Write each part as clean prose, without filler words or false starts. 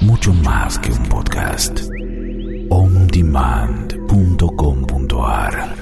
mucho más que un podcast. ondemand.com.ar.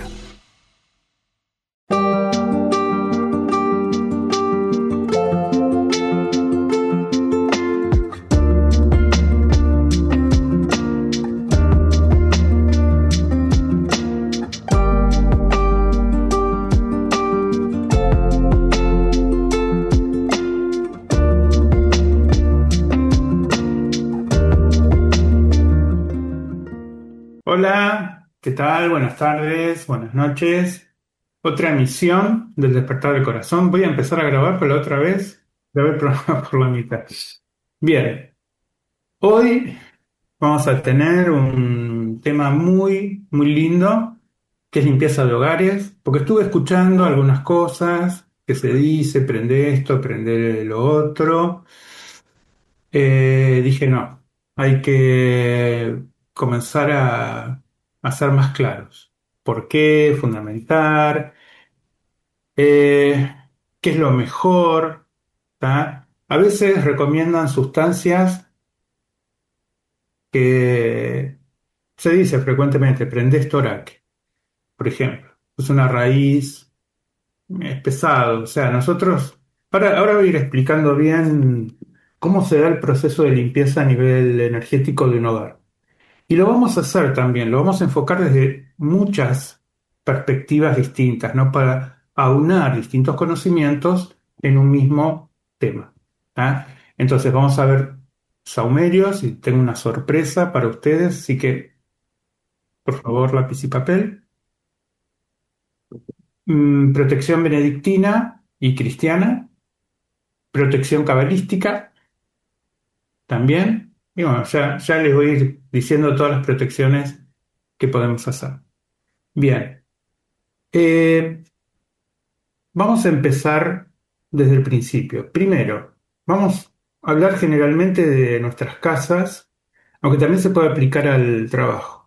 Hola, ¿qué tal? Buenas tardes, buenas noches. Otra emisión del Despertar del Corazón. Voy a empezar a grabar, pero la otra vez grabé el programa por la mitad. Bien, hoy vamos a tener un tema muy lindo, que es limpieza de hogares, porque estuve escuchando algunas cosas que se dice, prende esto, prende lo otro. Dije, no, hay que comenzar a ser más claros. ¿Por qué? Fundamentar. eh, ¿Qué es lo mejor? ¿Tá? A veces recomiendan sustancias que se dice frecuentemente, prende Toraque, por ejemplo. Es una raíz, es pesado. O sea, nosotros, ahora voy a ir explicando bien cómo se da el proceso de limpieza a nivel energético de un hogar. Y lo vamos a hacer también, lo vamos a enfocar desde muchas perspectivas distintas, ¿no? Para aunar distintos conocimientos en un mismo tema. ¿Ah? Entonces vamos a ver saumerios y tengo una sorpresa para ustedes, así que por favor lápiz y papel. Protección benedictina y cristiana, protección cabalística también. Y bueno, ya les voy a ir diciendo todas las protecciones que podemos hacer. Bien. Eh, Vamos a empezar desde el principio. Primero, vamos a hablar generalmente de nuestras casas, aunque también se puede aplicar al trabajo.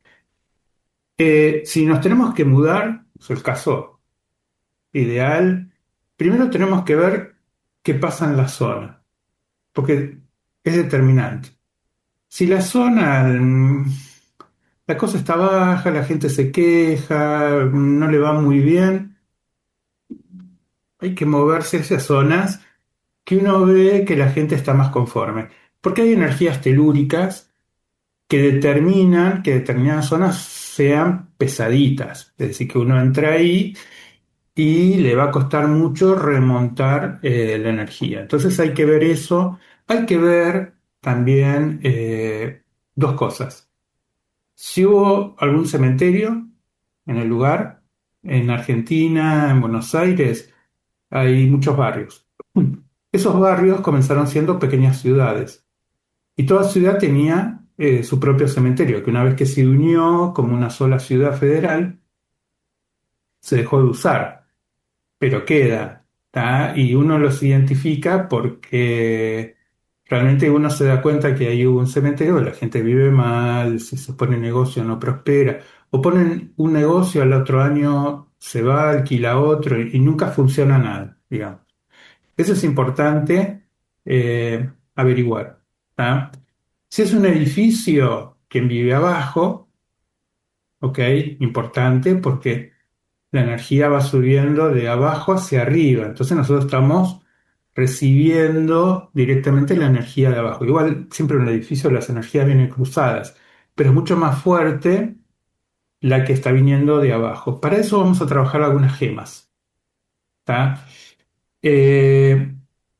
Si nos tenemos que mudar, es el caso ideal, primero tenemos que ver qué pasa en la zona, porque es determinante. Si la zona, la cosa está baja, la gente se queja, no le va muy bien, hay que moverse hacia zonas que uno ve que la gente está más conforme. Porque hay energías telúricas que determinan que determinadas zonas sean pesaditas. Es decir, que uno entra ahí y le va a costar mucho remontar la energía. Entonces hay que ver eso. Hay que ver también dos cosas. Si hubo algún cementerio en el lugar, en Argentina, en Buenos Aires, hay muchos barrios. Esos barrios comenzaron siendo pequeñas ciudades y toda ciudad tenía su propio cementerio, que una vez que se unió como una sola ciudad federal, se dejó de usar, pero queda, ¿tá? Y uno los identifica porque realmente uno se da cuenta que ahí hubo un cementerio, la gente vive mal, si se pone negocio no prospera, o ponen un negocio al otro año se va, alquila otro y nunca funciona nada, digamos. Eso es importante averiguar. ¿Tá? Si es un edificio, quien vive abajo, ok, importante porque la energía va subiendo de abajo hacia arriba. Entonces nosotros estamos recibiendo directamente la energía de abajo. Igual siempre en un edificio las energías vienen cruzadas, pero es mucho más fuerte la que está viniendo de abajo. Para eso vamos a trabajar algunas gemas. ¿Tá? Eh,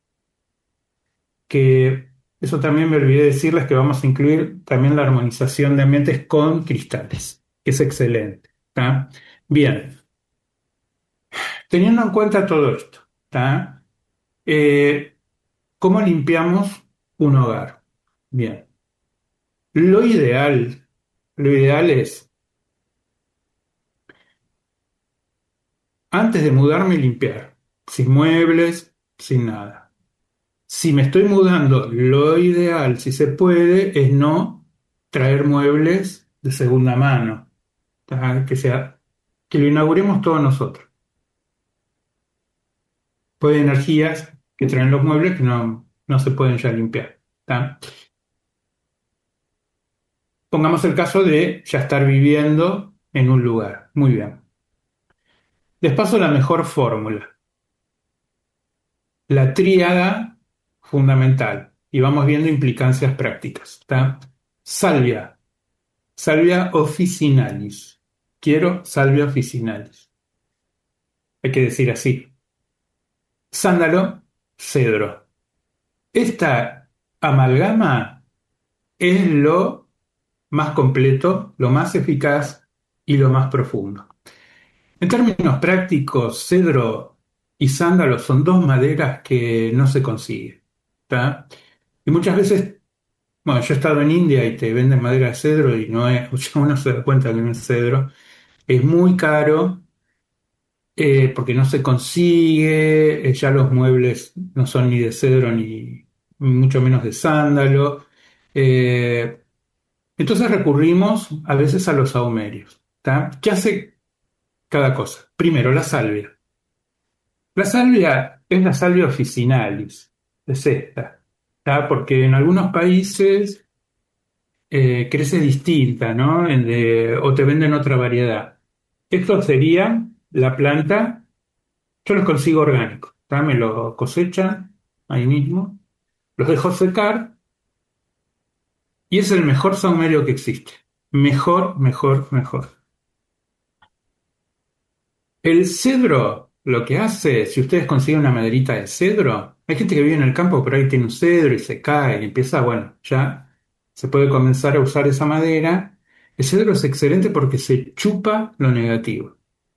que eso también me olvidé decirles que vamos a incluir también la armonización de ambientes con cristales, que es excelente. ¿Tá? Bien, teniendo en cuenta todo esto, ¿tá? Eh, ¿Cómo limpiamos un hogar? Bien, lo ideal, lo ideal es, antes de mudarme, limpiar, sin muebles, sin nada. Si me estoy mudando, lo ideal, si se puede, es no traer muebles de segunda mano. Que sea, que lo inauguremos todos nosotros. Puede energías que traen los muebles que no se pueden ya limpiar. ¿Tá? Pongamos el caso de ya estar viviendo en un lugar. Muy bien. Les paso la mejor fórmula, la tríada fundamental, y vamos viendo implicancias prácticas. ¿Está? Salvia, salvia officinalis. Quiero salvia officinalis. Hay que decir así. Sándalo, cedro. Esta amalgama es lo más completo, lo más eficaz y lo más profundo. En términos prácticos, cedro y sándalo son dos maderas que no se consiguen. ¿Tá? Y muchas veces, bueno, yo he estado en India y te venden madera de cedro y no es, uno se da cuenta que no es cedro. Es muy caro porque no se consigue, ya los muebles no son ni de cedro ni mucho menos de sándalo. Eh, entonces recurrimos a veces a los sahumerios. ¿Tá? ¿Qué hace cada cosa? Primero, la salvia. La salvia es la salvia officinalis, es esta, ¿tá? Porque en algunos países crece distinta, ¿no? O te venden otra variedad. Esto sería la planta, yo los consigo orgánicos, ¿tá? Me lo cosechan ahí mismo, los dejo secar y es el mejor saumerio que existe. Mejor, mejor, mejor. El cedro, lo que hace, si ustedes consiguen una maderita de cedro, hay gente que vive en el campo, pero ahí tiene un cedro y se cae y empieza, bueno, ya se puede comenzar a usar esa madera. El cedro es excelente porque se chupa lo negativo.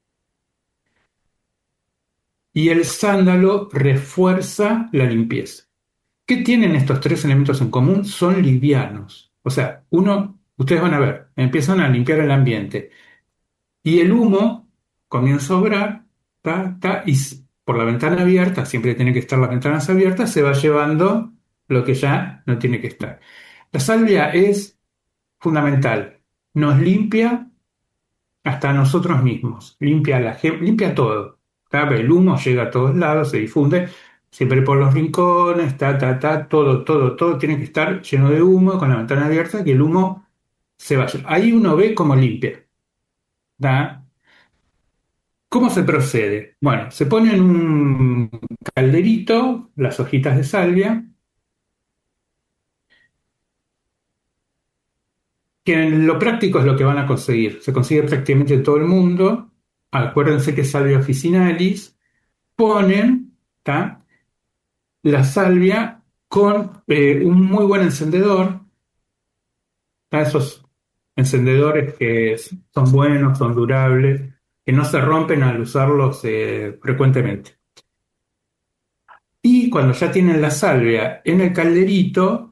Y el sándalo refuerza la limpieza. ¿Qué tienen estos tres elementos en común? Son livianos. O sea, ustedes van a ver, empiezan a limpiar el ambiente. Y el humo comienza a obrar, ta, ta, por la ventana abierta, siempre tienen que estar las ventanas abiertas, se va llevando lo que ya no tiene que estar. La salvia es fundamental, nos limpia hasta nosotros mismos, limpia todo. ¿Tá? El humo llega a todos lados, se difunde, siempre por los rincones, todo tiene que estar lleno de humo, con la ventana abierta, que el humo se vaya. Ahí uno ve cómo limpia. ¿Tá? ¿Cómo se procede? Bueno, se pone en un calderito las hojitas de salvia, que en lo práctico es lo que van a conseguir. Se consigue prácticamente en todo el mundo. Acuérdense que es salvia officinalis. Ponen, ¿tá? La salvia con un muy buen encendedor. ¿Tá? Esos encendedores que son buenos, son durables, que no se rompen al usarlos frecuentemente. Y cuando ya tienen la salvia en el calderito,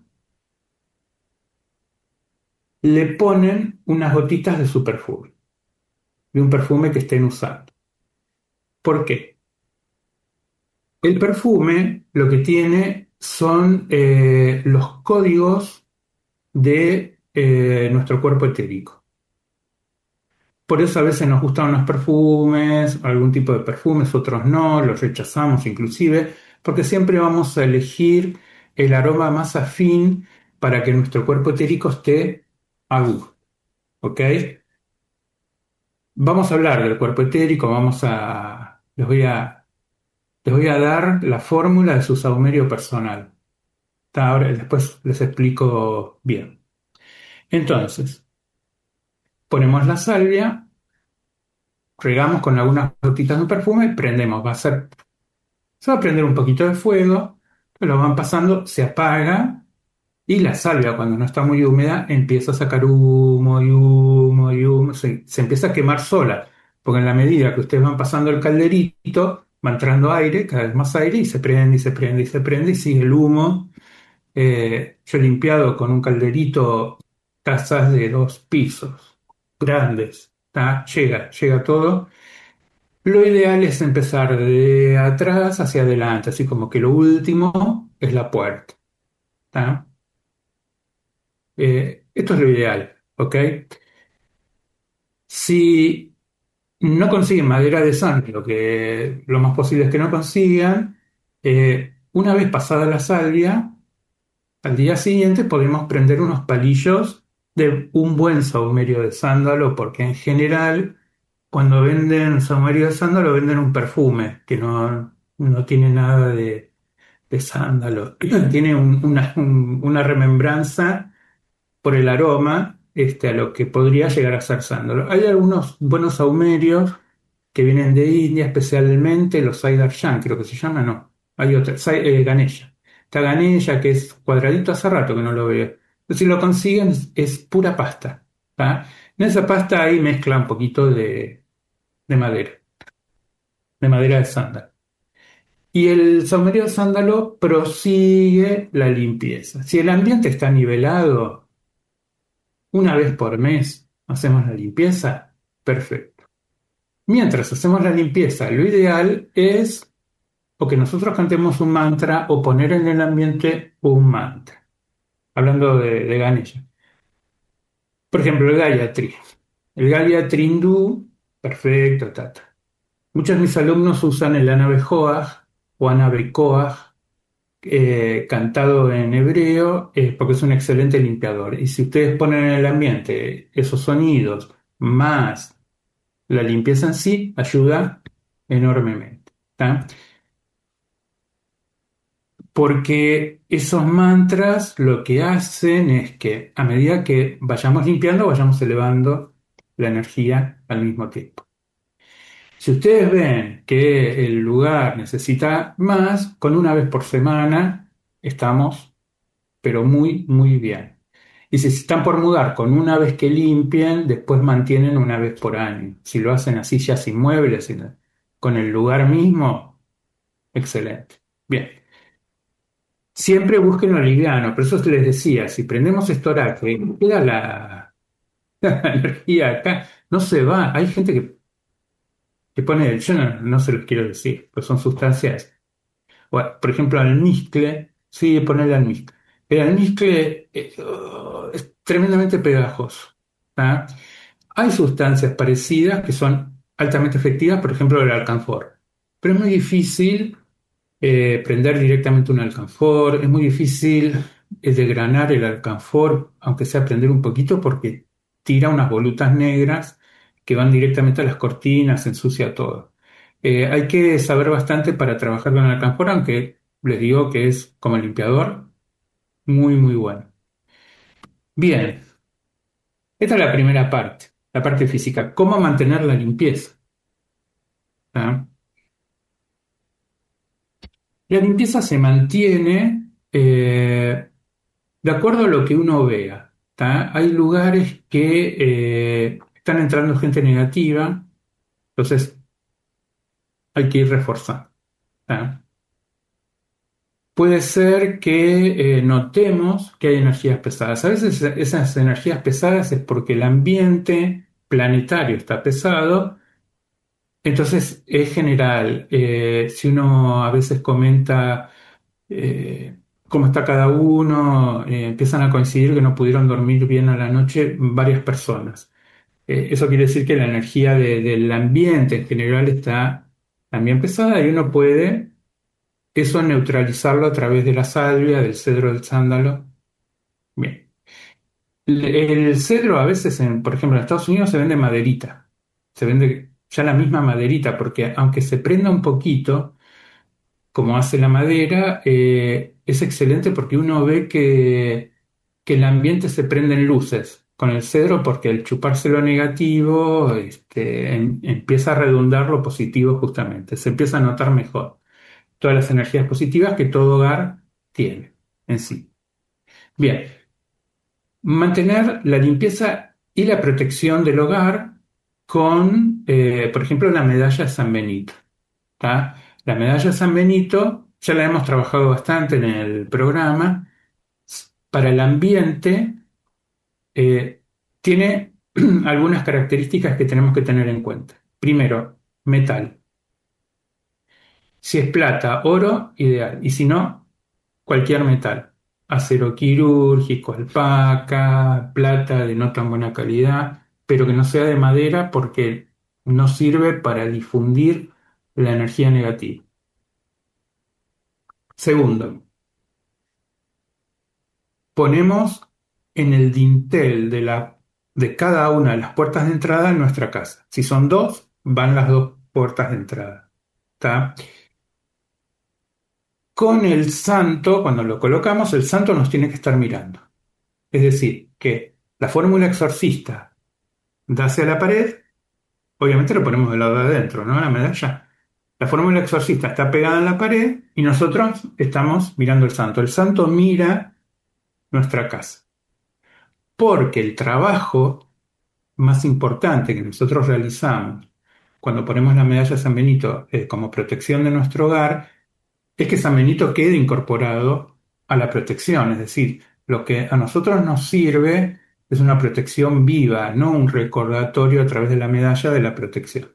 le ponen unas gotitas de su perfume, de un perfume que estén usando. ¿Por qué? El perfume lo que tiene son los códigos de nuestro cuerpo etérico. Por eso a veces nos gustan unos perfumes, algún tipo de perfumes, otros no, los rechazamos inclusive, porque siempre vamos a elegir el aroma más afín para que nuestro cuerpo etérico esté a gusto. ¿Ok? Vamos a hablar del cuerpo etérico, les voy a dar la fórmula de su saumerio personal. Ahora, después les explico bien. Entonces, ponemos la salvia, regamos con algunas gotitas de perfume, prendemos, se va a prender un poquito de fuego, lo van pasando, se apaga y la salvia cuando no está muy húmeda empieza a sacar humo y humo y humo, se empieza a quemar sola, porque en la medida que ustedes van pasando el calderito, va entrando aire, cada vez más aire y se prende y se prende y se prende y sigue el humo. Yo he limpiado con un calderito tazas de 2 pisos, grandes, ¿tá? Llega todo. Lo ideal es empezar de atrás hacia adelante, así como que lo último es la puerta, ¿tá? Esto es lo ideal, ¿ok? Si no consiguen madera de sangre, lo más posible es que no consigan, una vez pasada la salvia, al día siguiente podemos prender unos palillos de un buen sahumerio de sándalo, porque en general cuando venden sahumerio de sándalo venden un perfume que no tiene nada de sándalo. Tiene una remembranza por el aroma a lo que podría llegar a ser sándalo. Hay algunos buenos sahumerios que vienen de India, especialmente los Saidarjan, creo que se llama, no. Hay otra, Ganesha. Está Ganesha, que es cuadradito, hace rato que no lo veo. Si lo consiguen, es pura pasta. ¿Tá? En esa pasta ahí mezcla un poquito de madera, de madera de sándalo. Y el saumerio de sándalo prosigue la limpieza. Si el ambiente está nivelado, una vez por mes hacemos la limpieza, perfecto. Mientras hacemos la limpieza, lo ideal es o que nosotros cantemos un mantra o poner en el ambiente un mantra. Hablando de Ganesha. Por ejemplo, el Gayatri. El Gayatri hindú, perfecto, tata. Muchos de mis alumnos usan el Anabejoaj o Anabecoaj cantado en hebreo porque es un excelente limpiador. Y si ustedes ponen en el ambiente esos sonidos más la limpieza en sí, ayuda enormemente. ¿Tá? Porque esos mantras lo que hacen es que a medida que vayamos limpiando, vayamos elevando la energía al mismo tiempo. Si ustedes ven que el lugar necesita más, con una vez por semana estamos, pero muy, muy bien. Y si se están por mudar con una vez que limpien, después mantienen una vez por año. Si lo hacen así ya sin muebles, con el lugar mismo, excelente. Bien. Siempre busquen lo liviano, por eso les decía, si prendemos este oracle, queda la energía acá, no se va. Hay gente que pone, yo no se los quiero decir, pues son sustancias. Por ejemplo, almizcle, sí, ponerle almizcle. El almizcle es tremendamente pegajoso. ¿Tá? Hay sustancias parecidas que son altamente efectivas, por ejemplo, el alcanfor, pero es muy difícil prender directamente un alcanfor. Es muy difícil desgranar el alcanfor, aunque sea prender un poquito, porque tira unas volutas negras que van directamente a las cortinas, ensucia todo. Hay que saber bastante para trabajar con el alcanfor, aunque les digo que es como limpiador muy, muy bueno. Bien, esta es la parte física. ¿Cómo mantener la limpieza? ¿Ah? La limpieza se mantiene de acuerdo a lo que uno vea. ¿Tá? Hay lugares que están entrando gente negativa, entonces hay que ir reforzando. ¿Tá? Puede ser que notemos que hay energías pesadas. A veces esas energías pesadas es porque el ambiente planetario está pesado, entonces es general. Si uno a veces comenta cómo está cada uno, empiezan a coincidir que no pudieron dormir bien a la noche varias personas. Eso quiere decir que la energía del ambiente en general está también pesada y uno puede eso neutralizarlo a través de la salvia, del cedro del sándalo. Bien. El cedro a veces, por ejemplo, en Estados Unidos se vende maderita. Se vende ya la misma maderita porque aunque se prenda un poquito, como hace la madera, es excelente porque uno ve que el ambiente se prende en luces con el cedro porque al chuparse lo negativo, empieza a redundar lo positivo justamente, se empieza a notar mejor todas las energías positivas que todo hogar tiene en sí. Bien, mantener la limpieza y la protección del hogar con, por ejemplo, la medalla de San Benito. ¿Tá? La medalla de San Benito ya la hemos trabajado bastante en el programa. Para el ambiente eh, tiene algunas características que tenemos que tener en cuenta. Primero, metal. Si es plata, oro, ideal. Y si no, cualquier metal. Acero quirúrgico, alpaca, plata de no tan buena calidad, pero que no sea de madera porque no sirve para difundir la energía negativa. Segundo, ponemos en el dintel de cada una de las puertas de entrada en nuestra casa. Si son dos, van las dos puertas de entrada. ¿Está? Con el santo, cuando lo colocamos, el santo nos tiene que estar mirando. Es decir, que la fórmula exorcista da hacia la pared, obviamente lo ponemos del lado de adentro, ¿no? La medalla. La fórmula exorcista está pegada en la pared y nosotros estamos mirando el santo. El santo mira nuestra casa. Porque el trabajo más importante que nosotros realizamos cuando ponemos la medalla de San Benito como protección de nuestro hogar es que San Benito quede incorporado a la protección. Es decir, lo que a nosotros nos sirve es una protección viva, no un recordatorio a través de la medalla de la protección.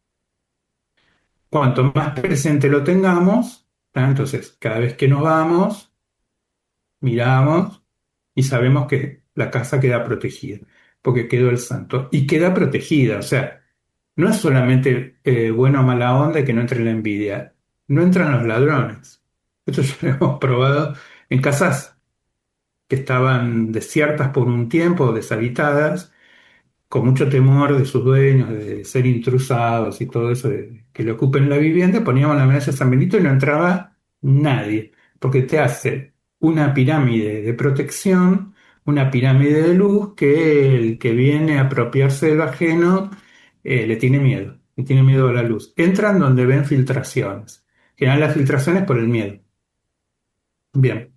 Cuanto más presente lo tengamos, ¿tá? Entonces, cada vez que nos vamos, miramos y sabemos que la casa queda protegida, porque quedó el santo. Y queda protegida, o sea, no es solamente buena o mala onda y que no entre la envidia, no entran los ladrones. Esto ya lo hemos probado en casas que estaban desiertas por un tiempo, deshabitadas, con mucho temor de sus dueños, de ser intrusados y todo eso, de que le ocupen la vivienda, poníamos la medalla de San Benito y no entraba nadie, porque te hace una pirámide de protección, una pirámide de luz que el que viene a apropiarse del ajeno le tiene miedo a la luz. Entran donde ven filtraciones. Generan las filtraciones por el miedo. Bien,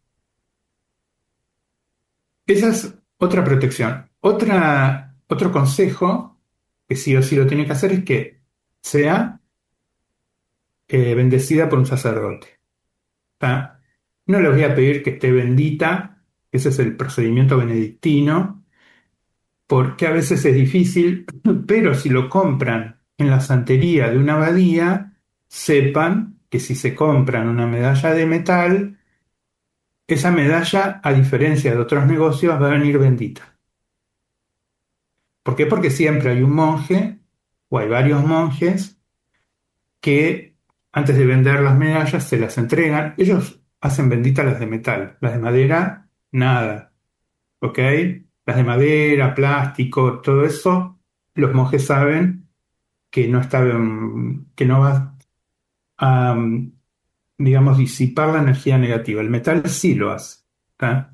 esa es otra protección. Otro consejo que sí o sí lo tiene que hacer es que sea bendecida por un sacerdote. ¿Tá? No les voy a pedir que esté bendita, ese es el procedimiento benedictino, porque a veces es difícil, pero si lo compran en la santería de una abadía, sepan que si se compran una medalla de metal, esa medalla, a diferencia de otros negocios, va a venir bendita. ¿Por qué? Porque siempre hay un monje o hay varios monjes que antes de vender las medallas se las entregan. Ellos hacen benditas las de metal, las de madera, nada, ¿ok? Las de madera, plástico, todo eso, los monjes saben que no está, que no va a, digamos, disipar la energía negativa. El metal sí lo hace, ¿tá?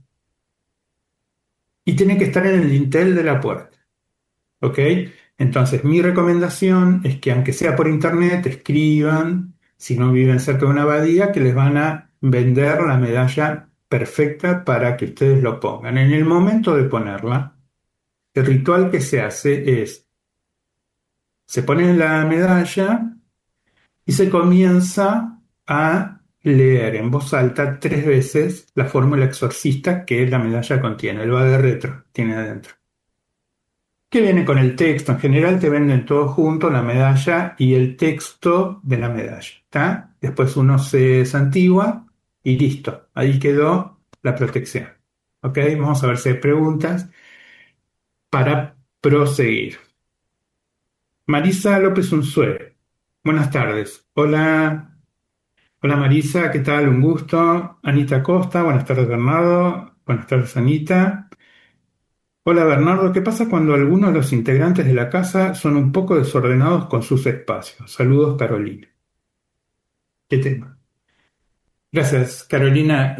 Y tiene que estar en el dintel de la puerta. ¿Ok? Entonces, mi recomendación es que aunque sea por internet, escriban, si no viven cerca de una abadía, que les van a vender la medalla perfecta para que ustedes lo pongan. En el momento de ponerla, el ritual que se hace es, se pone la medalla y se comienza a leer en voz alta 3 veces la fórmula exorcista que la medalla contiene, el de retro tiene adentro. Que viene con el texto. En general te venden todo junto, la medalla y el texto de la medalla, ¿está? Después uno se santigua y listo. Ahí quedó la protección. ¿Ok? Vamos a ver si hay preguntas para proseguir. Marisa López Unzué. Buenas tardes. Hola, hola Marisa, ¿qué tal? Un gusto. Anita Costa, buenas tardes Bernardo. Buenas tardes Anita. Hola Bernardo, ¿qué pasa cuando algunos de los integrantes de la casa son un poco desordenados con sus espacios? Saludos, Carolina. ¿Qué tema? Gracias, Carolina.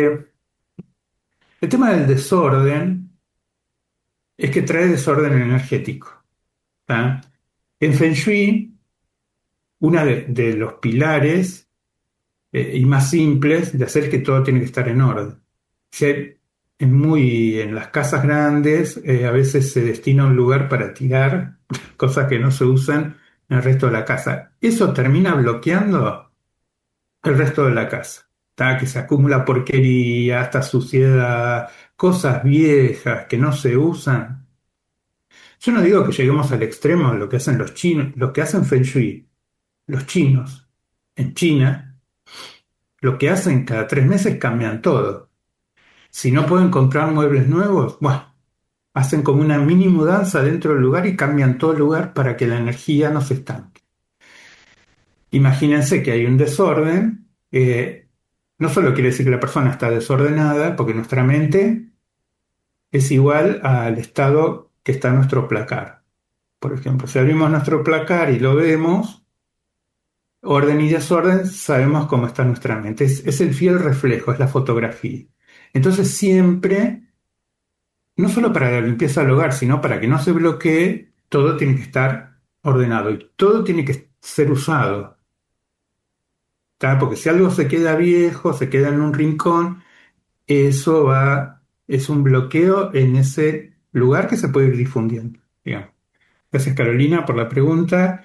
El tema del desorden es que trae desorden energético. ¿Tá? En Feng Shui, uno de los pilares y más simples de hacer es que todo tiene que estar en orden. Si es muy en las casas grandes, a veces se destina un lugar para tirar cosas que no se usan en el resto de la casa. Eso termina bloqueando el resto de la casa. ¿Tá? Que se acumula porquería, hasta suciedad, cosas viejas que no se usan. Yo no digo que lleguemos al extremo de lo que hacen los chinos, lo que hacen Feng Shui, los chinos. En China, lo que hacen cada 3 meses cambian todo. Si no pueden comprar muebles nuevos, bueno, hacen como una mini mudanza dentro del lugar y cambian todo el lugar para que la energía no se estanque. Imagínense que hay un desorden, no solo quiere decir que la persona está desordenada, porque nuestra mente es igual al estado que está en nuestro placar. Por ejemplo, si abrimos nuestro placar y lo vemos, orden y desorden, sabemos cómo está nuestra mente. Es el fiel reflejo, es la fotografía. Entonces siempre, no solo para la limpieza del hogar, sino para que no se bloquee, todo tiene que estar ordenado y todo tiene que ser usado. ¿Tá? Porque si algo se queda viejo, se queda en un rincón, eso va, es un bloqueo en ese lugar que se puede ir difundiendo, digamos. Gracias Carolina por la pregunta.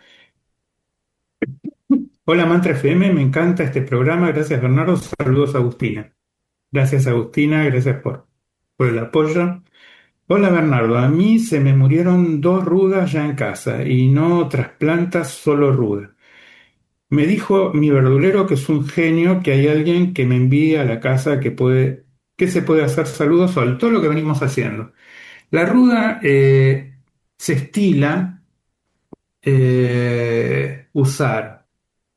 Hola Mantra FM, me encanta este programa. Gracias Bernardo, saludos Agustina. Gracias Agustina, gracias por el apoyo. Hola Bernardo, a mí se me murieron dos rudas ya en casa y no otras plantas, solo rudas. Me dijo mi verdulero que es un genio, que hay alguien que me envía a la casa que se puede hacer saludos sobre todo lo que venimos haciendo. La ruda se estila usar,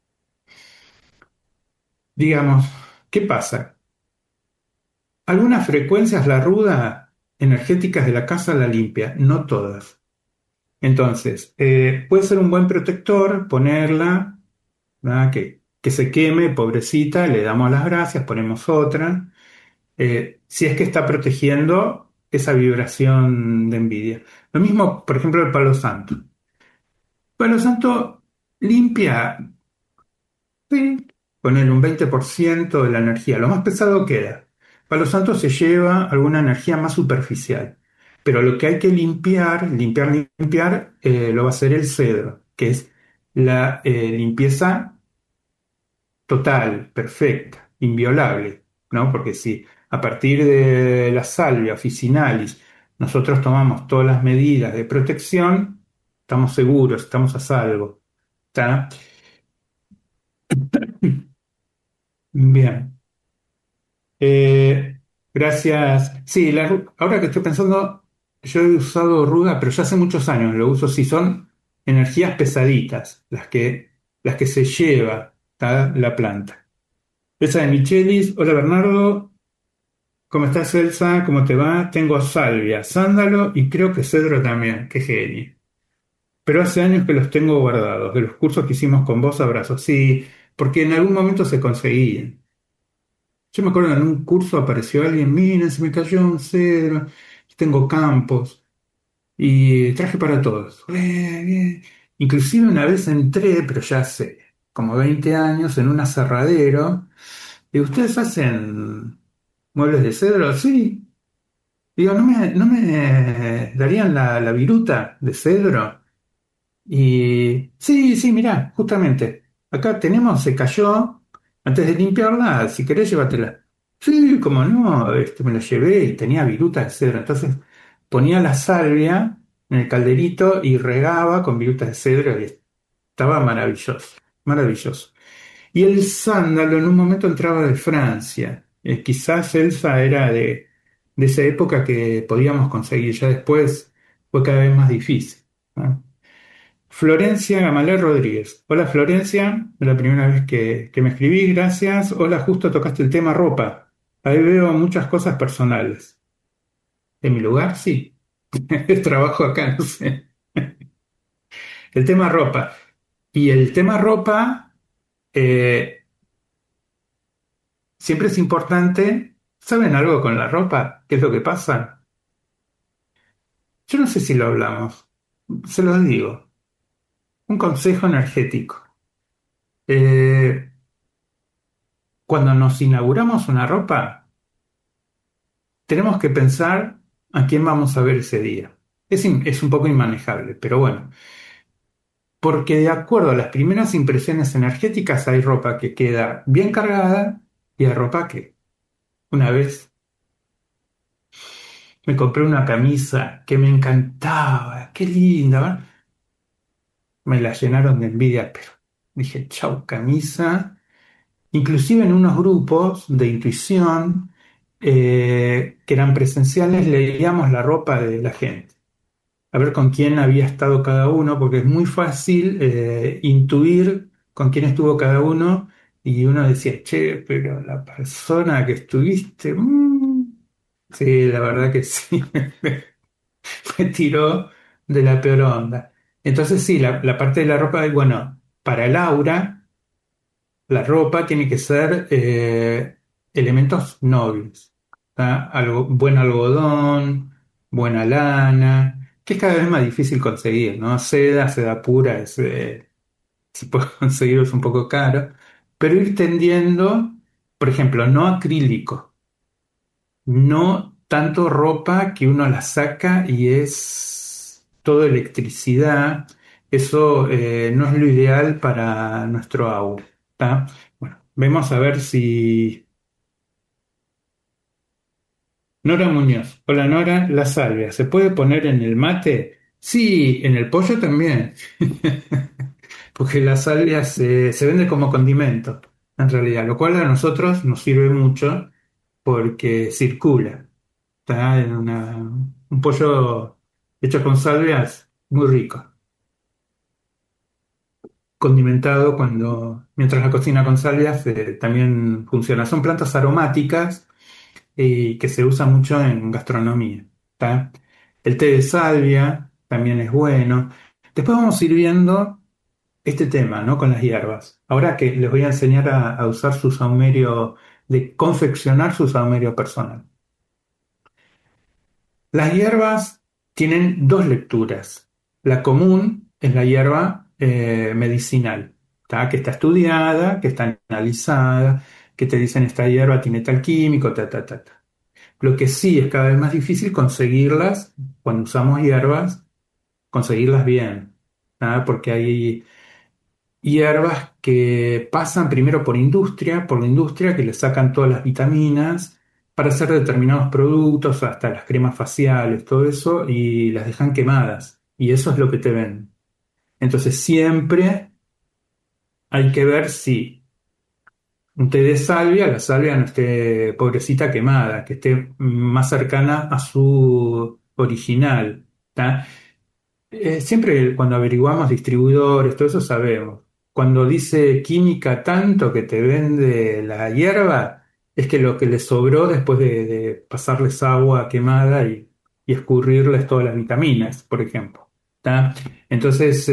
digamos, ¿qué pasa? Algunas frecuencias la ruda energéticas de la casa la limpia, no todas. Entonces, puede ser un buen protector ponerla, ¿verdad? Que se queme, pobrecita, le damos las gracias, ponemos otra. Si es que está protegiendo esa vibración de envidia. Lo mismo, por ejemplo, el palo santo. Palo santo limpia, sí, ponerle un 20% de la energía. Lo más pesado queda. Palo santo se lleva alguna energía más superficial. Pero lo que hay que limpiar, lo va a hacer el cedro, que es la limpieza total, perfecta, inviolable, ¿no? Porque si a partir de la salvia officinalis nosotros tomamos todas las medidas de protección, estamos seguros, estamos a salvo. ¿Está? Bien. Eh, gracias. Sí, ahora que estoy pensando, yo he usado ruda, pero ya hace muchos años lo uso. Sí, son energías pesaditas, las que se lleva, ¿tá? La planta. Esa de Michelis. Hola Bernardo, ¿cómo estás Elsa? ¿Cómo te va? Tengo salvia, sándalo y creo que cedro también. Qué genio. Pero hace años que los tengo guardados, de los cursos que hicimos con vos, abrazos. Sí, porque en algún momento se conseguían. Yo me acuerdo en un curso apareció alguien, miren, se me cayó un cedro, tengo campos y traje para todos. Bien. Inclusive una vez entré, pero ya hace como 20 años, en un aserradero. ¿Y ustedes hacen muebles de cedro? Sí. Digo, ¿no me darían la viruta de cedro? Y sí, sí, mirá, justamente, acá tenemos, se cayó, antes de limpiarla, si querés llévatela. Sí, como no, me la llevé y tenía viruta de cedro. Entonces ponía la salvia en el calderito y regaba con virutas de cedro y estaba maravilloso, maravilloso. Y el sándalo en un momento entraba de Francia. Quizás Elsa era de esa época que podíamos conseguir, ya después fue cada vez más difícil, ¿no? Florencia Gamalé Rodríguez. Hola Florencia, es la primera vez que me escribí, gracias. Hola, justo tocaste el tema ropa. Ahí veo muchas cosas personales. ¿En mi lugar? Sí. Trabajo acá, no sé. El tema ropa. Y el tema ropa, eh, siempre es importante. ¿Saben algo con la ropa? ¿Qué es lo que pasa? Yo no sé si lo hablamos. Se los digo. Un consejo energético. Eh, Cuando nos inauguramos una ropa, tenemos que pensar a quién vamos a ver ese día. Es un poco inmanejable, pero bueno, porque de acuerdo a las primeras impresiones energéticas hay ropa que queda bien cargada y hay ropa que una vez me compré una camisa que me encantaba, qué linda, ¿verdad? Me la llenaron de envidia, pero dije, chau, camisa. Inclusive en unos grupos de intuición que eran presenciales, leíamos la ropa de la gente, a ver con quién había estado cada uno, porque es muy fácil intuir con quién estuvo cada uno, y uno decía, che, pero la persona que estuviste, Sí, la verdad que sí, me tiró de la peor onda. Entonces sí, la parte de la ropa, bueno, para Laura, la ropa tiene que ser elementos nobles. ¿Tá? Buen algodón, buena lana, que es cada vez más difícil conseguir, ¿no? Seda pura, si puedes conseguirlo es un poco caro, pero ir tendiendo, por ejemplo, no acrílico, no tanto ropa que uno la saca y es todo electricidad. Eso no es lo ideal para nuestro agua. ¿Tá? Bueno, vemos a ver si Nora Muñoz. Hola Nora, la salvia. ¿Se puede poner en el mate? Sí, en el pollo también. Porque la salvia se vende como condimento, en realidad, lo cual a nosotros nos sirve mucho porque circula. Está en un pollo hecho con salvias muy rico, condimentado mientras la cocina con salvias también funciona. Son plantas aromáticas y que se usan mucho en gastronomía. ¿Tá? El té de salvia también es bueno. Después vamos a ir viendo este tema, ¿no? Con las hierbas. Ahora que les voy a enseñar a usar su saumerio, de confeccionar su saumerio personal. Las hierbas tienen dos lecturas. La común es la hierba medicinal, ¿tá? Que está estudiada, que está analizada, que te dicen esta hierba tiene tal químico, ta, ta, ta, ta. Lo que sí es cada vez más difícil conseguirlas cuando usamos hierbas, conseguirlas bien, ¿tá? Porque hay hierbas que pasan primero por la industria que le sacan todas las vitaminas para hacer determinados productos, hasta las cremas faciales, todo eso, y las dejan quemadas. Y eso es lo que te ven. Entonces siempre hay que ver si un té de salvia, la salvia no esté pobrecita quemada, que esté más cercana a su original. ¿Tá? Siempre cuando averiguamos distribuidores, todo eso sabemos. Cuando dice química tanto que te vende la hierba, es que lo que le sobró después de pasarles agua quemada y escurrirles todas las vitaminas, por ejemplo. ¿Tá? Entonces,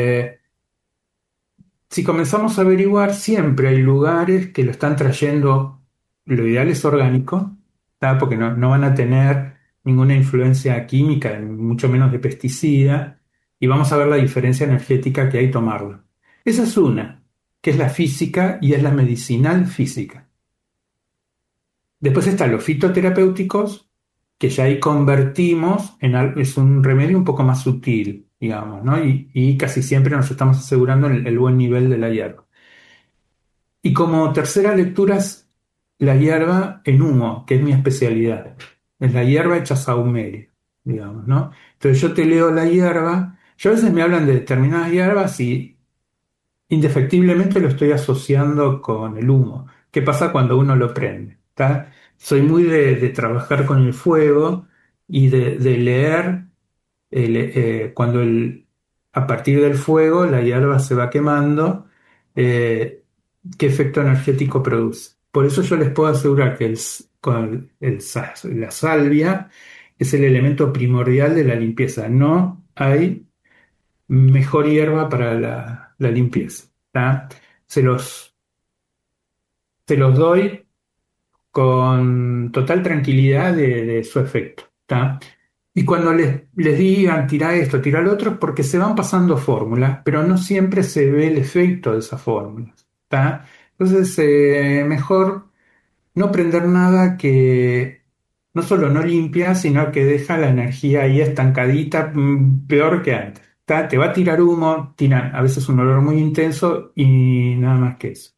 si comenzamos a averiguar, siempre hay lugares que lo están trayendo, lo ideal es orgánico, ¿tá? Porque no van a tener ninguna influencia química, mucho menos de pesticida, y vamos a ver la diferencia energética que hay tomarlo. Esa es una, que es la física y es la medicinal física. Después están los fitoterapéuticos, que ya ahí convertimos es un remedio un poco más sutil, digamos, ¿no? Y casi siempre nos estamos asegurando el buen nivel de la hierba. Y como tercera lectura es la hierba en humo, que es mi especialidad. Es la hierba hecha saumerio, digamos, ¿no? Entonces yo te leo la hierba, yo a veces me hablan de determinadas hierbas y indefectiblemente lo estoy asociando con el humo. ¿Qué pasa cuando uno lo prende? ¿Tá? Soy muy de trabajar con el fuego y de leer cuando a partir del fuego la hierba se va quemando, eh, qué efecto energético produce. Por eso yo les puedo asegurar que la salvia es el elemento primordial de la limpieza. No hay mejor hierba para la limpieza. ¿Tá? Se los, se los doy con total tranquilidad de su efecto. ¿Tá? Y cuando les digan tira esto, tira lo otro, es porque se van pasando fórmulas, pero no siempre se ve el efecto de esas fórmulas. ¿Tá? Entonces, mejor no prender nada que no solo no limpia, sino que deja la energía ahí estancadita, peor que antes. ¿Tá? Te va a tirar humo, tira a veces un olor muy intenso y nada más que eso.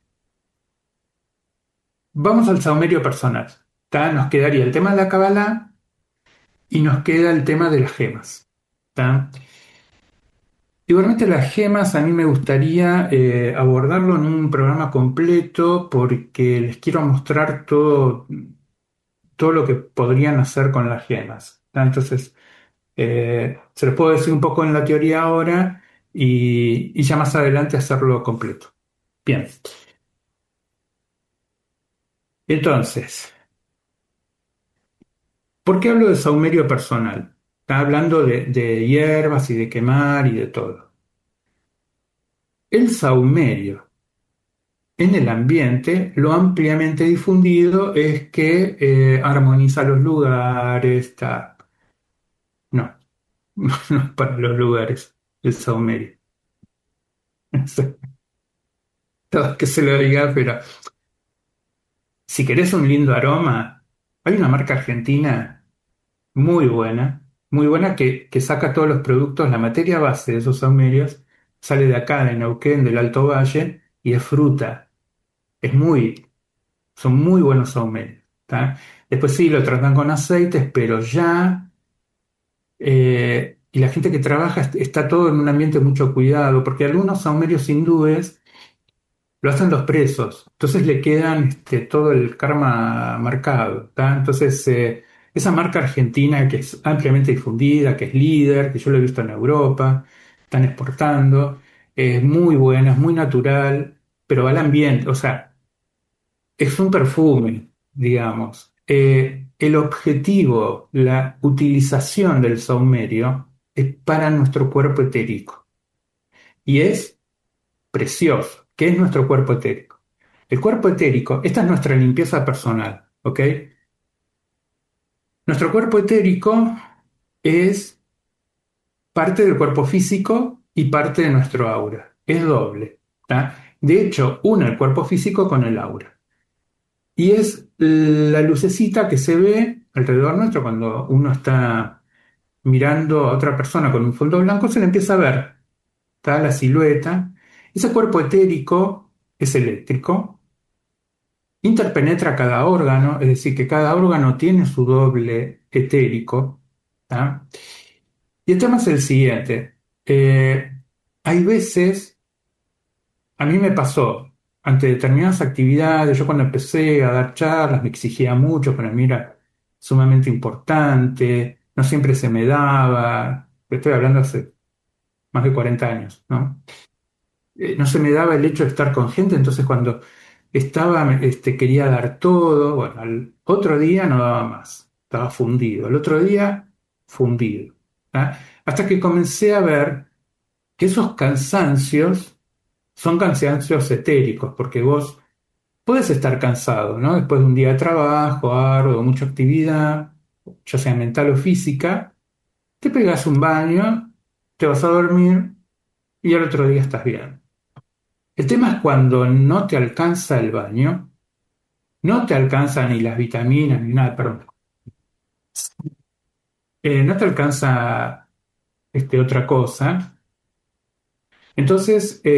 Vamos al saumerio personal. ¿Tá? Nos quedaría el tema de la cábala y nos queda el tema de las gemas. ¿Tá? Igualmente las gemas a mí me gustaría abordarlo en un programa completo porque les quiero mostrar todo lo que podrían hacer con las gemas. ¿Tá? Entonces, se los puedo decir un poco en la teoría ahora y ya más adelante hacerlo completo. Bien, entonces, ¿Por qué hablo de saumerio personal? Está hablando de hierbas y de quemar y de todo. El saumerio en el ambiente, lo ampliamente difundido es que armoniza los lugares, está. No, no es para los lugares, el saumerio. Todo que se lo diga, pero si querés un lindo aroma, hay una marca argentina muy buena que saca todos los productos, la materia base de esos saumerios sale de acá, de Neuquén, del Alto Valle, y es fruta. Es muy, son muy buenos saumerios, ¿tá? Después sí, lo tratan con aceites, pero ya, y la gente que trabaja está todo en un ambiente de mucho cuidado, porque algunos saumerios hindúes lo hacen los presos, entonces le quedan todo el karma marcado, ¿tá? Entonces, esa marca argentina que es ampliamente difundida, que es líder, que yo lo he visto en Europa, están exportando, es muy buena, es muy natural, pero va al ambiente, o sea, es un perfume, digamos. El objetivo, la utilización del saumerio es para nuestro cuerpo etérico y es precioso. ¿Qué es nuestro cuerpo etérico? El cuerpo etérico, esta es nuestra limpieza personal, ¿ok? Nuestro cuerpo etérico es parte del cuerpo físico y parte de nuestro aura. Es doble, ¿tá? De hecho, une el cuerpo físico con el aura. Y es la lucecita que se ve alrededor nuestro cuando uno está mirando a otra persona con un fondo blanco, se le empieza a ver, ¿tá? La silueta. Ese cuerpo etérico es eléctrico, interpenetra cada órgano, es decir, que cada órgano tiene su doble etérico, ¿tá? Y el tema es el siguiente. Hay veces, a mí me pasó, ante determinadas actividades, yo cuando empecé a dar charlas me exigía mucho, para mí era sumamente importante, no siempre se me daba, estoy hablando hace más de 40 años, ¿no? No se me daba el hecho de estar con gente, entonces cuando estaba, quería dar todo, bueno, al otro día no daba más, estaba fundido, al otro día fundido, ¿ah? Hasta que comencé a ver que esos cansancios son cansancios etéricos, porque vos puedes estar cansado, ¿no? Después de un día de trabajo, arduo, mucha actividad, ya sea mental o física, te pegas un baño, te vas a dormir y al otro día estás bien. El tema es cuando no te alcanza el baño, no te alcanzan ni las vitaminas ni nada, perdón, no te alcanza otra cosa. Entonces,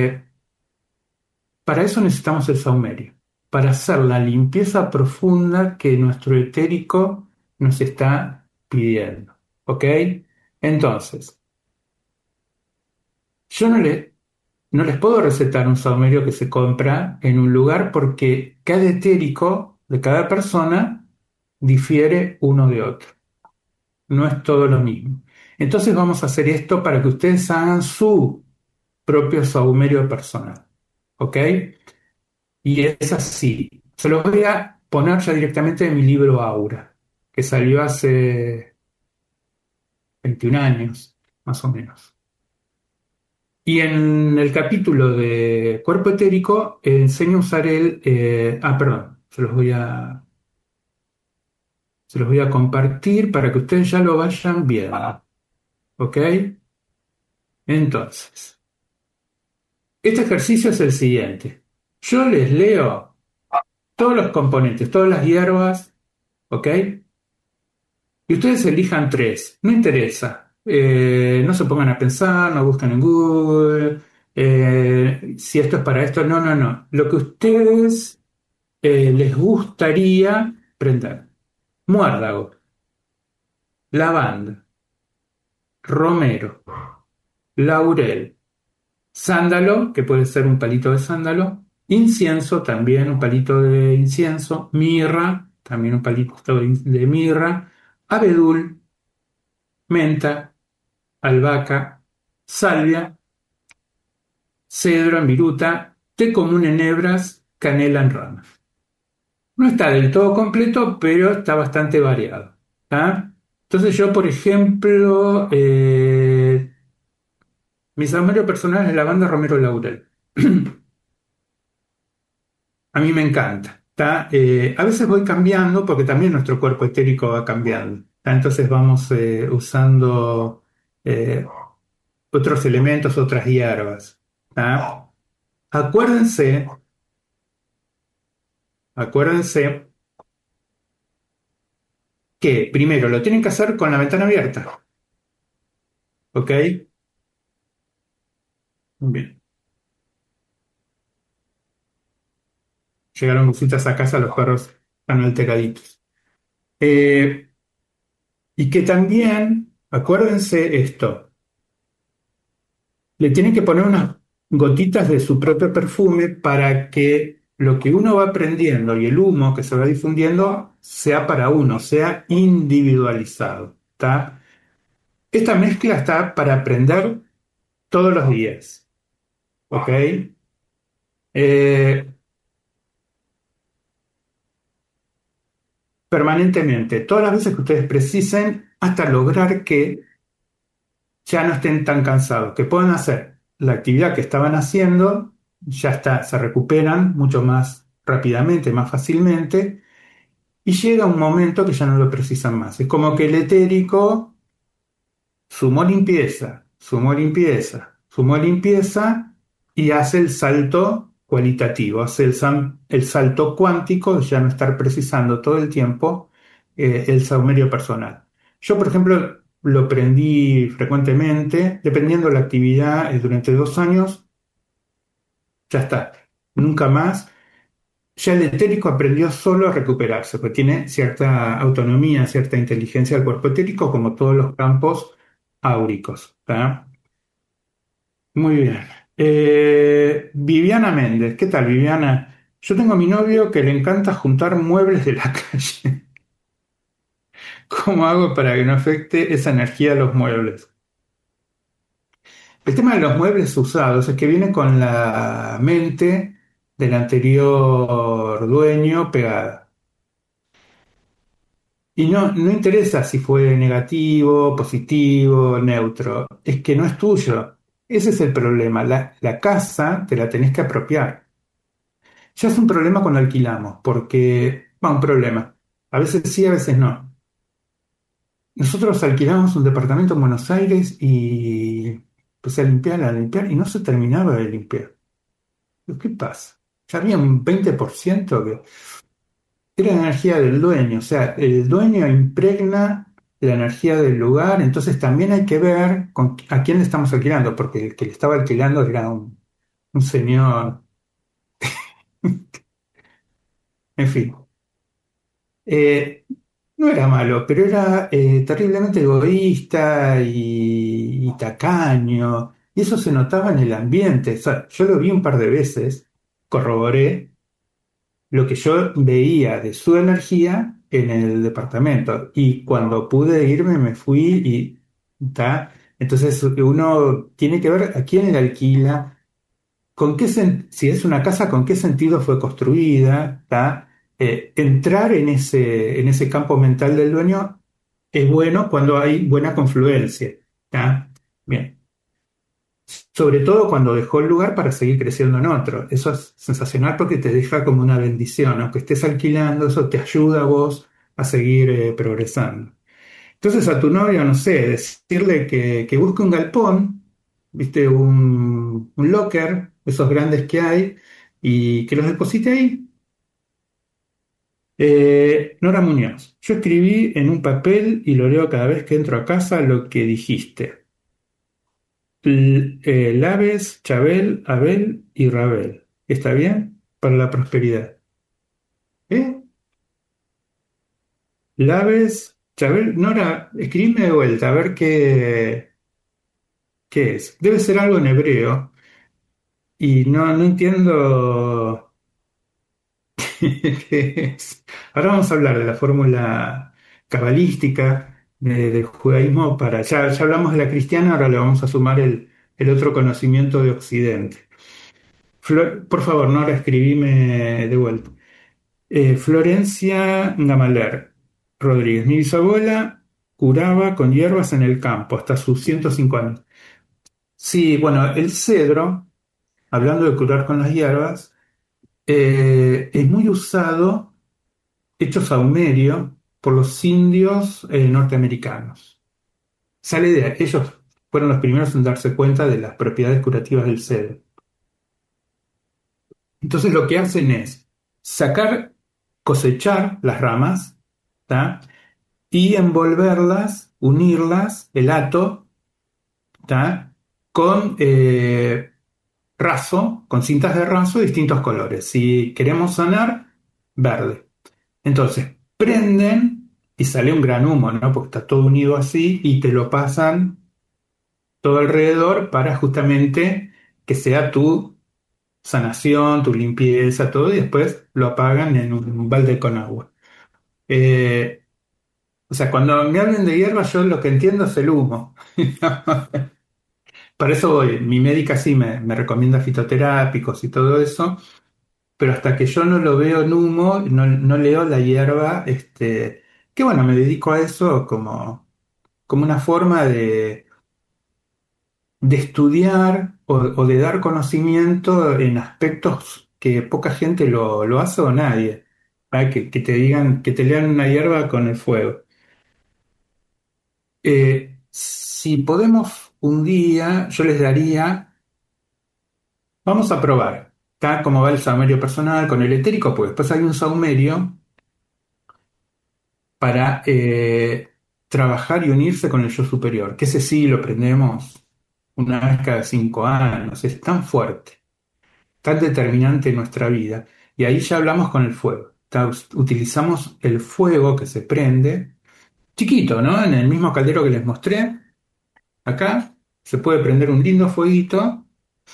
para eso necesitamos el saumerio, para hacer la limpieza profunda que nuestro etérico nos está pidiendo. ¿Ok? Entonces, yo no les puedo recetar un saumerio que se compra en un lugar porque cada etérico de cada persona difiere uno de otro. No es todo lo mismo. Entonces vamos a hacer esto para que ustedes hagan su propio saumerio personal. ¿Ok? Y es así. Se los voy a poner ya directamente en mi libro Aura, que salió hace 21 años, más o menos. Y en el capítulo de cuerpo etérico enseño a usar perdón, se los voy a compartir para que ustedes ya lo vayan viendo. ¿Ok? Entonces, este ejercicio es el siguiente. Yo les leo todos los componentes, todas las hierbas, ¿ok? Y ustedes elijan tres, no interesa. No se pongan a pensar, no buscan en Google, si esto es para esto, no, no, no. Lo que ustedes les gustaría prender. Muérdago, lavanda, romero, laurel, sándalo, que puede ser un palito de sándalo, incienso, también un palito de incienso, mirra, también un palito de mirra, abedul, menta, albahaca, salvia, cedro en viruta, té común en hebras, canela en ramas. No está del todo completo, pero está bastante variado. ¿tá? Entonces yo, por ejemplo, mi saumerio personal es la banda Romero Laurel. A mí me encanta, ¿tá? A veces voy cambiando porque también nuestro cuerpo etérico va cambiando, ¿tá? Entonces vamos usando eh, otros elementos, otras hierbas, ¿tá? Acuérdense, acuérdense que primero lo tienen que hacer con la ventana abierta, ¿ok? Bien. Llegaron visitas a casa, los perros están alteraditos. Eh, y que también, acuérdense esto, le tienen que poner unas gotitas de su propio perfume para que lo que uno va aprendiendo y el humo que se va difundiendo sea para uno, sea individualizado, ¿está? Esta mezcla está para aprender todos los días, ¿ok? Eh, Permanentemente, todas las veces que ustedes precisen, hasta lograr que ya no estén tan cansados, que puedan hacer la actividad que estaban haciendo, ya está, se recuperan mucho más rápidamente, más fácilmente, y llega un momento que ya no lo precisan más. Es como que el etérico sumó limpieza, sumó limpieza, sumó limpieza y hace el salto cualitativo, hace el salto cuántico de ya no estar precisando todo el tiempo el saumerio personal. Yo, por ejemplo, lo prendí frecuentemente, dependiendo de la actividad, durante 2 años, ya está, nunca más. Ya el etérico aprendió solo a recuperarse, porque tiene cierta autonomía, cierta inteligencia del cuerpo etérico, como todos los campos áuricos. ¿Tá? Muy bien. Viviana Méndez, ¿qué tal, Viviana? Yo tengo a mi novio que le encanta juntar muebles de la calle. ¿Cómo hago para que no afecte esa energía a los muebles? El tema de los muebles usados es que viene con la mente del anterior dueño pegada. Y no interesa si fue negativo, positivo, neutro. Es que no es tuyo. Ese es el problema. La casa te la tenés que apropiar. Ya es un problema cuando alquilamos, porque, un problema. A veces sí, a veces no. Nosotros alquilamos un departamento en Buenos Aires y empecé a limpiar y no se terminaba de limpiar. Digo, ¿qué pasa? Ya había un 20% que era la energía del dueño, o sea, el dueño impregna la energía del lugar, entonces también hay que ver a quién le estamos alquilando, porque el que le estaba alquilando era un señor, en fin. Eh, no era malo, pero era terriblemente egoísta y tacaño, y eso se notaba en el ambiente. O sea, yo lo vi un par de veces, corroboré lo que yo veía de su energía en el departamento. Y cuando pude irme, me fui y ta. Entonces uno tiene que ver a quién le alquila, si es una casa, con qué sentido fue construida, ta. Entrar en ese campo mental del dueño es bueno cuando hay buena confluencia. ¿Ta? Bien. Sobre todo cuando dejó el lugar para seguir creciendo en otro. Eso es sensacional porque te deja como una bendición, aunque estés alquilando, eso te ayuda a vos a seguir progresando. Entonces a tu novio, no sé, decirle que busque un galpón, viste, un locker, esos grandes que hay, y que los deposite ahí. Nora Muñoz, yo escribí en un papel y lo leo cada vez que entro a casa lo que dijiste. Laves, Chabel, Abel y Rabel. ¿Está bien? Para la prosperidad. ¿Eh? Laves, Chabel, Nora, escribime de vuelta a ver qué es. Debe ser algo en hebreo y no entiendo qué es. Ahora vamos a hablar de la fórmula cabalística del judaísmo ya hablamos de la cristiana, ahora le vamos a sumar el otro conocimiento de Occidente. Por favor, Nora, escribime de vuelta. Florencia Gamaler. Rodríguez. Mi bisabuela curaba con hierbas en el campo hasta sus 105 años. Sí, bueno, el cedro, hablando de curar con las hierbas, es muy usado, hecho saumerio, por los indios norteamericanos. Sale de ellos fueron los primeros en darse cuenta de las propiedades curativas del cedro. Entonces lo que hacen es sacar, cosechar las ramas, ¿tá? Y envolverlas, unirlas, el hato, ¿tá? Con raso, con cintas de raso de distintos colores. Si queremos sanar, verde. Entonces, prenden y sale un gran humo, ¿no? Porque está todo unido así y te lo pasan todo alrededor para justamente que sea tu sanación, tu limpieza, todo, y después lo apagan en un balde con agua. Eh, o sea, cuando me hablen de hierba, yo lo que entiendo es el humo. Para eso voy. Mi médica sí me recomienda fitoterápicos y todo eso, pero hasta que yo no lo veo en humo, no leo la hierba, que bueno, me dedico a eso como una forma de estudiar o de dar conocimiento en aspectos que poca gente lo hace o nadie. Que te digan, que te lean una hierba con el fuego. Si podemos un día, yo les daría, vamos a probar, ¿tá? Cómo va el saumerio personal con el etérico, pues después hay un saumerio para trabajar y unirse con el yo superior, que ese sí lo prendemos una vez cada 5 años, es tan fuerte, tan determinante en nuestra vida. Y ahí ya hablamos con el fuego. Utilizamos el fuego que se prende, chiquito, ¿no? En el mismo caldero que les mostré, acá se puede prender un lindo fueguito,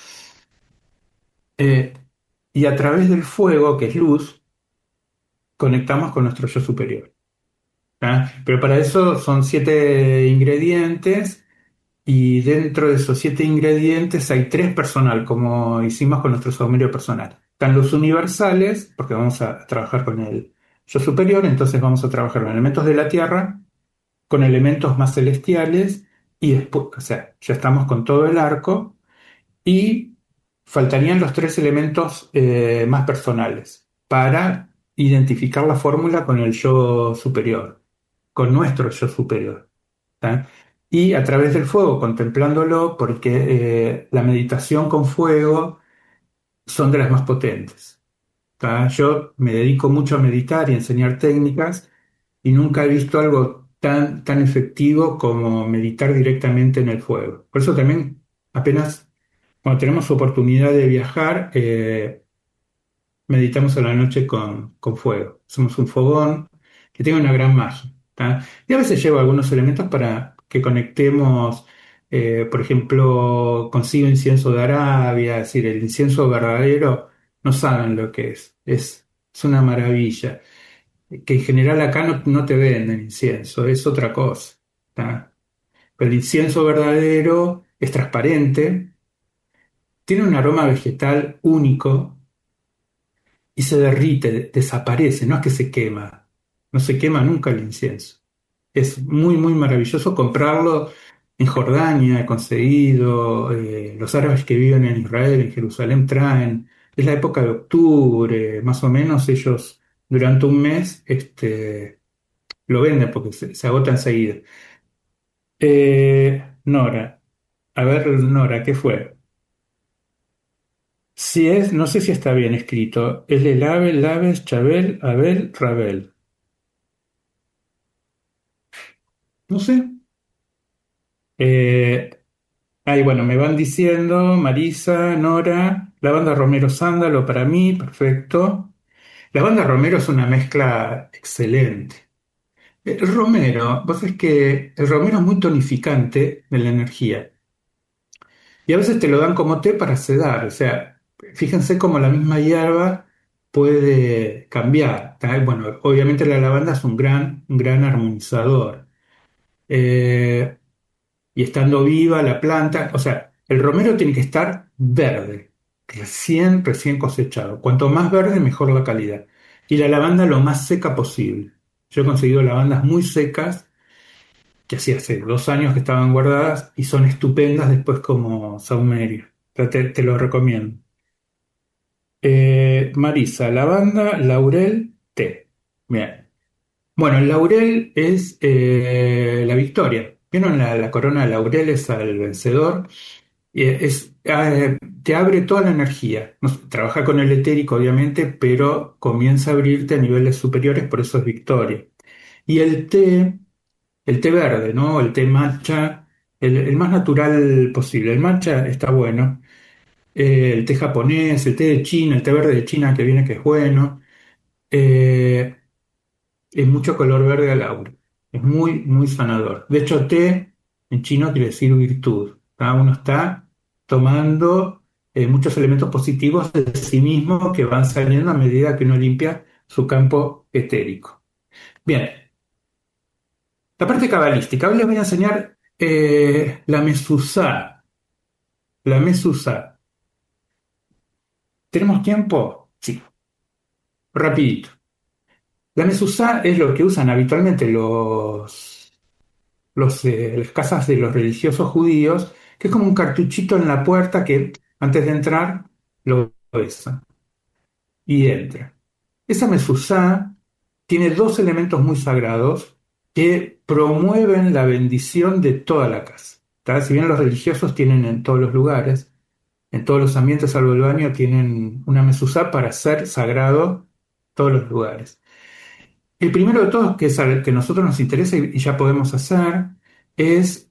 eh, y a través del fuego, que es luz, conectamos con nuestro yo superior. ¿Ah? Pero para eso son 7 ingredientes. Y dentro de esos 7 ingredientes hay tres personal, como hicimos con nuestro saumerio personal. Están los universales, porque vamos a trabajar con el yo superior, entonces vamos a trabajar con elementos de la tierra, con elementos más celestiales, y después, o sea, ya estamos con todo el arco, y faltarían los tres elementos más personales para identificar la fórmula con el yo superior, con nuestro yo superior. ¿Tá? Y a través del fuego, contemplándolo, porque la meditación con fuego son de las más potentes. ¿Tá? Yo me dedico mucho a meditar y a enseñar técnicas y nunca he visto algo tan efectivo como meditar directamente en el fuego. Por eso también, apenas cuando tenemos oportunidad de viajar, meditamos a la noche con fuego. Hacemos un fogón que tiene una gran magia. ¿Tá? Y a veces llevo algunos elementos para que conectemos, por ejemplo, consigo incienso de Arabia, es decir, el incienso verdadero, no saben lo que es una maravilla. Que en general acá no te venden incienso, es otra cosa. ¿Tá? Pero el incienso verdadero es transparente, tiene un aroma vegetal único y se derrite, desaparece, no es que se quema, no se quema nunca el incienso. Es muy, muy maravilloso comprarlo en Jordania, he conseguido, los árabes que viven en Israel, en Jerusalén, traen, es la época de octubre, más o menos ellos durante un mes lo venden porque se agota enseguida. Nora, a ver, Nora, ¿qué fue? Si es, no sé si está bien escrito, es el Abel, Labes, Chabel, Abel, Rabel. No sé. Eh, Ahí, bueno, me van diciendo Marisa, Nora, la banda Romero Sándalo para mí, perfecto. La banda Romero es una mezcla excelente. El Romero, vos es que el Romero es muy tonificante de la energía y a veces te lo dan como té para sedar, o sea, fíjense cómo la misma hierba puede cambiar. ¿Tá? Bueno, obviamente la lavanda es un gran armonizador. Eh, y estando viva la planta, o sea, el romero tiene que estar verde, recién cosechado. Cuanto más verde, mejor la calidad. Y la lavanda lo más seca posible. Yo he conseguido lavandas muy secas, que hacía hace 2 años que estaban guardadas y son estupendas después como saumerio. O sea, te lo recomiendo. Marisa, lavanda, laurel, té. Bien. Bueno, el laurel es la victoria. ¿Vieron la corona de laureles al vencedor? Te abre toda la energía. No sé, trabaja con el etérico, obviamente, pero comienza a abrirte a niveles superiores, por eso es victoria. Y el té verde, ¿no? El té matcha, el más natural posible. El matcha está bueno. El té japonés, el té de China, el té verde de China que viene que es bueno. Eh, es mucho color verde al aura. Es muy, muy sanador. De hecho, té en chino quiere decir virtud. Cada uno está tomando muchos elementos positivos de sí mismo que van saliendo a medida que uno limpia su campo etérico. Bien, la parte cabalística. Hoy les voy a enseñar la mezuzá. La mezuzá. ¿Tenemos tiempo? Sí, rapidito. La mezuzá es lo que usan habitualmente las casas de los religiosos judíos, que es como un cartuchito en la puerta que antes de entrar lo besan y entra. Esa mezuzá tiene dos elementos muy sagrados que promueven la bendición de toda la casa. ¿Tá? Si bien los religiosos tienen en todos los lugares, en todos los ambientes salvo el baño, tienen una mezuzá para ser sagrado todos los lugares. El primero de todos, que es al que a nosotros nos interesa y ya podemos hacer, es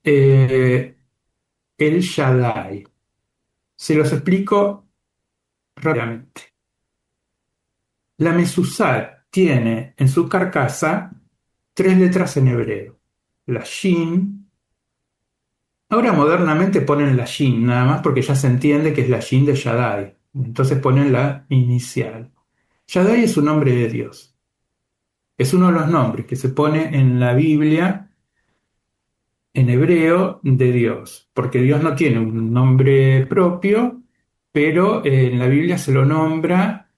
el Shaddai. Se los explico rápidamente. La mezuzá tiene en su carcasa tres letras en hebreo. La Shin. Ahora modernamente ponen la Shin nada más porque ya se entiende que es la Shin de Shaddai. Entonces ponen la inicial. Shaddai es un nombre de Dios. Es uno de los nombres que se pone en la Biblia en hebreo de Dios, porque Dios no tiene un nombre propio, pero en la Biblia se lo nombra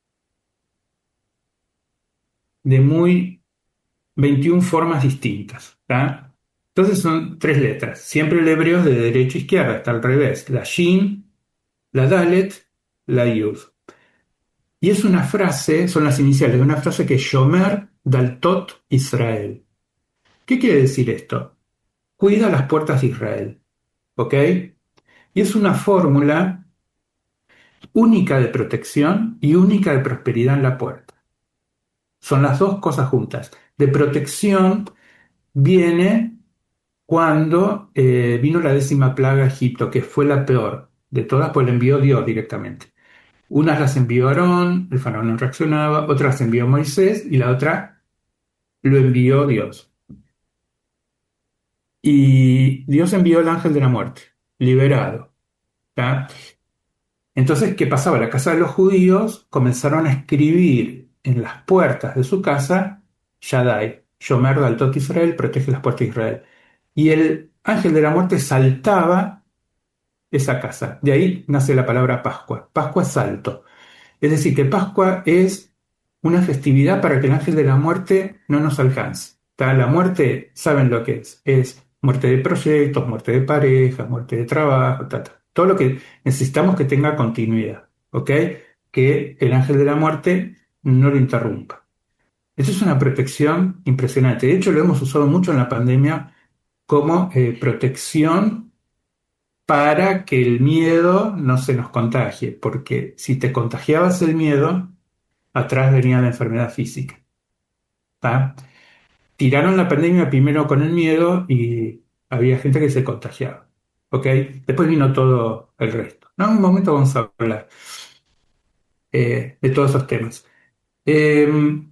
de muy 21 formas distintas. ¿Tá? Entonces son tres letras. Siempre el hebreo es de derecha a izquierda, está al revés. La Shin, la Dalet, la Yud. Y es una frase, son las iniciales de una frase que es Shomer Daltot Israel. ¿Qué quiere decir esto? Cuida las puertas de Israel. ¿Ok? Y es una fórmula única de protección y única de prosperidad en la puerta. Son las dos cosas juntas. De protección viene cuando vino la 10ª plaga a Egipto, que fue la peor de todas, pues la envió Dios directamente. Unas las envió Aarón, el faraón no reaccionaba, otras envió Moisés y la otra lo envió Dios. Y Dios envió el ángel de la muerte, liberado. ¿Tá? Entonces, ¿qué pasaba? La casa de los judíos comenzaron a escribir en las puertas de su casa, Shaddai, Shomer Daltot Israel, protege las puertas de Israel. Y el ángel de la muerte saltaba esa casa. De ahí nace la palabra Pascua. Pascua es salto. Es decir, que Pascua es una festividad para que el ángel de la muerte no nos alcance. ¿Tá? La muerte, ¿saben lo que es? Es muerte de proyectos, muerte de pareja, muerte de trabajo, todo lo que necesitamos que tenga continuidad, ¿ok? Que el ángel de la muerte no lo interrumpa. Eso es una protección impresionante. De hecho, lo hemos usado mucho en la pandemia como protección para que el miedo no se nos contagie, porque si te contagiabas el miedo, atrás venía la enfermedad física. ¿Tá? Tiraron la pandemia primero con el miedo y había gente que se contagiaba. ¿Ok? Después vino todo el resto. ¿No? En un momento vamos a hablar de todos esos temas. Eh,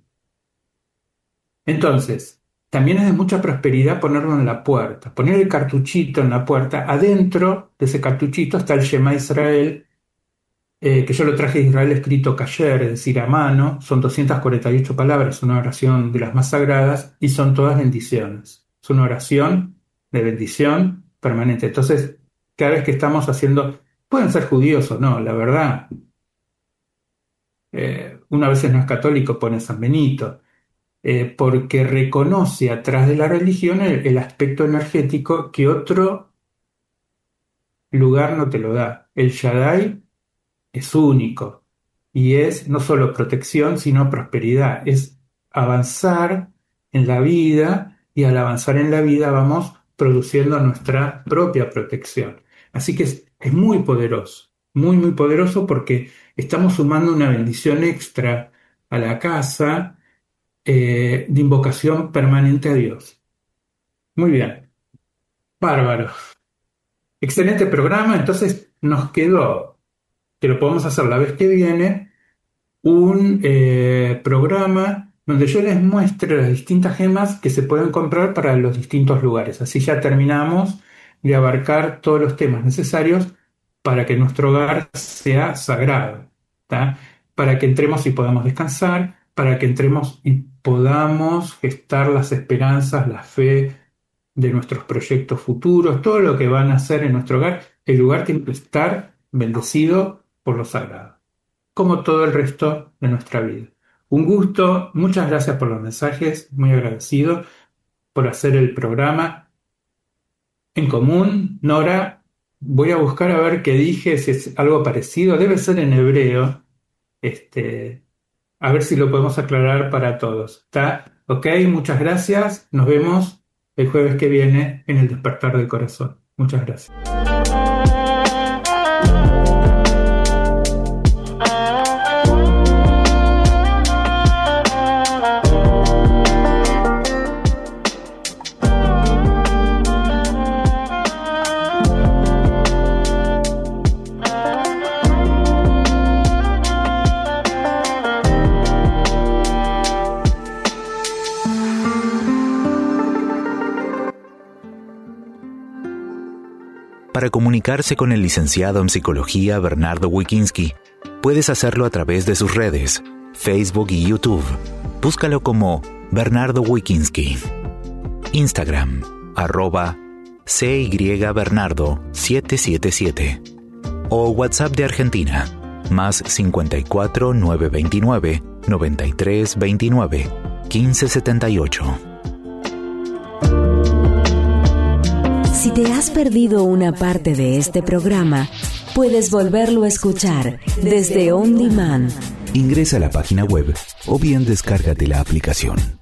entonces, también es de mucha prosperidad ponerlo en la puerta, poner el cartuchito en la puerta. Adentro de ese cartuchito está el Shema Israel, que yo lo traje de Israel escrito kasher, es decir, a mano. Son 248 palabras, una oración de las más sagradas y son todas bendiciones. Es una oración de bendición permanente. Entonces, cada vez que estamos haciendo, pueden ser judíos o no, la verdad, uno a veces no es católico, pone San Benito. porque reconoce atrás de la religión el aspecto energético que otro lugar no te lo da. El Shaddai es único y es no solo protección, sino prosperidad. Es avanzar en la vida y al avanzar en la vida vamos produciendo nuestra propia protección. Así que es muy poderoso, muy, muy poderoso porque estamos sumando una bendición extra a la casa de invocación permanente a Dios. Muy bien, bárbaro. Excelente programa, entonces nos quedó, que lo podemos hacer la vez que viene, un programa donde yo les muestre las distintas gemas que se pueden comprar para los distintos lugares. Así ya terminamos de abarcar todos los temas necesarios para que nuestro hogar sea sagrado, ¿tá? Para que entremos y podamos descansar, para que entremos y podamos gestar las esperanzas, la fe de nuestros proyectos futuros, todo lo que van a hacer en nuestro hogar. El lugar tiene que estar bendecido por lo sagrado, como todo el resto de nuestra vida. Un gusto, muchas gracias por los mensajes, muy agradecido por hacer el programa en común. Nora, voy a buscar a ver qué dije, si es algo parecido, debe ser en hebreo, a ver si lo podemos aclarar para todos. ¿Está? Ok, muchas gracias, nos vemos el jueves que viene en el Despertar del Corazón. Muchas gracias. Para comunicarse con el licenciado en psicología Bernardo Wickinski, puedes hacerlo a través de sus redes, Facebook y YouTube. Búscalo como Bernardo Wickinski. Instagram, @CYBernardo777. O WhatsApp de Argentina, más 54 929 93 29 15 78. Si te has perdido una parte de este programa, puedes volverlo a escuchar desde On Demand. Ingresa a la página web o bien descárgate la aplicación.